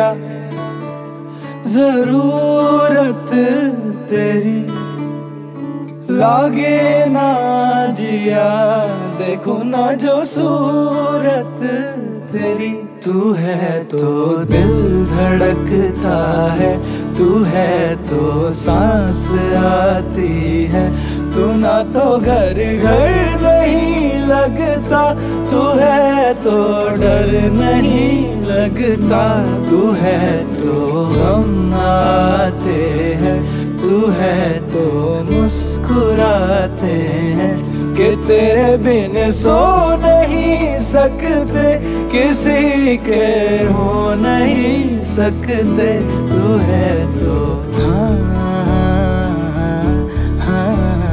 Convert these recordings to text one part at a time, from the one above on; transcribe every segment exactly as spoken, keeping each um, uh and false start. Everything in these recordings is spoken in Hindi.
मेरा जरूरत तेरी लागे ना जिया, देखो ना जो सूरत तेरी। तू है तो दिल धड़कता है, तू है तो सांस आती है, तू ना तो घर घर नहीं लगता, तू है तो डर नहीं लगता, तू है तो हम आते हैं, तू है तो मुस्कुराते हैं कि तेरे बिन सो नहीं सकते, किसी के हो नहीं सकते। तू है तो हाँ हाँ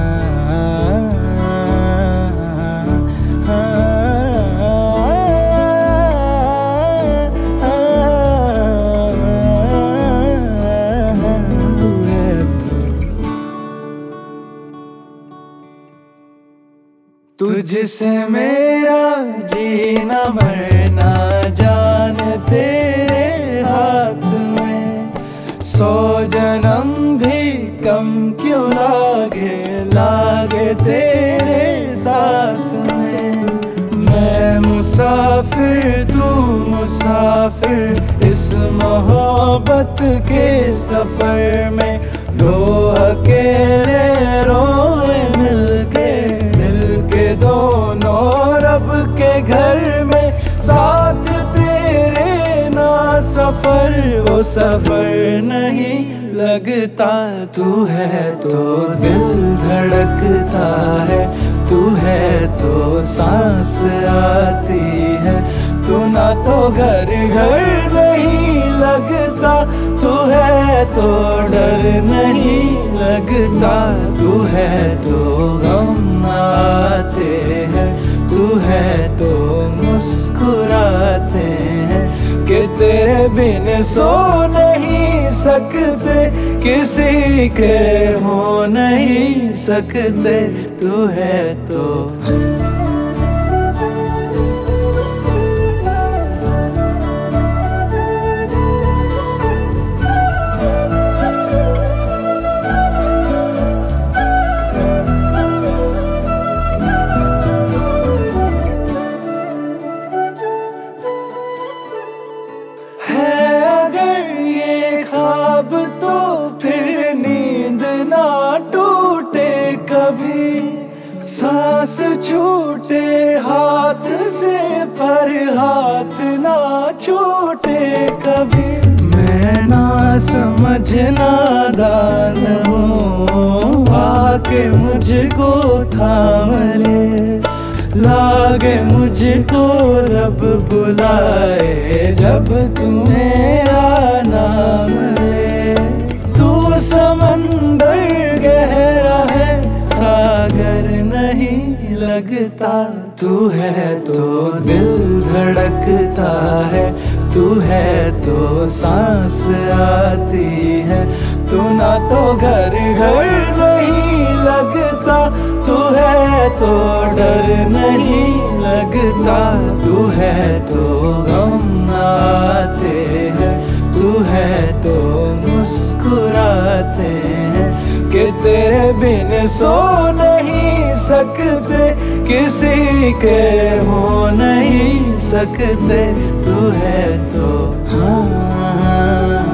तुझसे मेरा जीना मरना जान तेरे हाथ में, सौ जन्म भी कम क्यों लागे लागे तेरे साथ में। मैं मुसाफिर तू मुसाफिर इस मोहब्बत के सफर में, दो अकेले रोए मिलके मिलके दोनों रब के घर में, साथ तेरे ना सफर वो सफर नहीं लगता। तू है तो दिल धड़कता है, तू है तो सांस आती है, तू ना तो घर घर नहीं लगता, तू है तो डर नहीं लगता, तू है तो गम आते हैं, तू है तो मुस्कुराते हैं कि तेरे बिन सो नहीं सकते, किसी के हो नहीं सकते। तू है तो अब तो फिर नींद ना टूटे कभी, सांस छूटे हाथ से पर हाथ ना छूटे कभी। मैं ना समझ नादान हूँ, आके मुझको थाम ले, लागे मुझको रब बुलाए जब तुम्हें आना मिले। तू समंदर गहरा है सागर नहीं लगता, तू है तो दिल धड़कता है, तू है तो सांस आती है, तू ना तो घर घर नहीं लगता, तू है तो डर नहीं लगता, तू है तो गम आते हैं, तू है तो मुस्कुराते हैं कि तेरे बिन सो नहीं सकते, किसी के हो नहीं सकते। तू है तो हाँ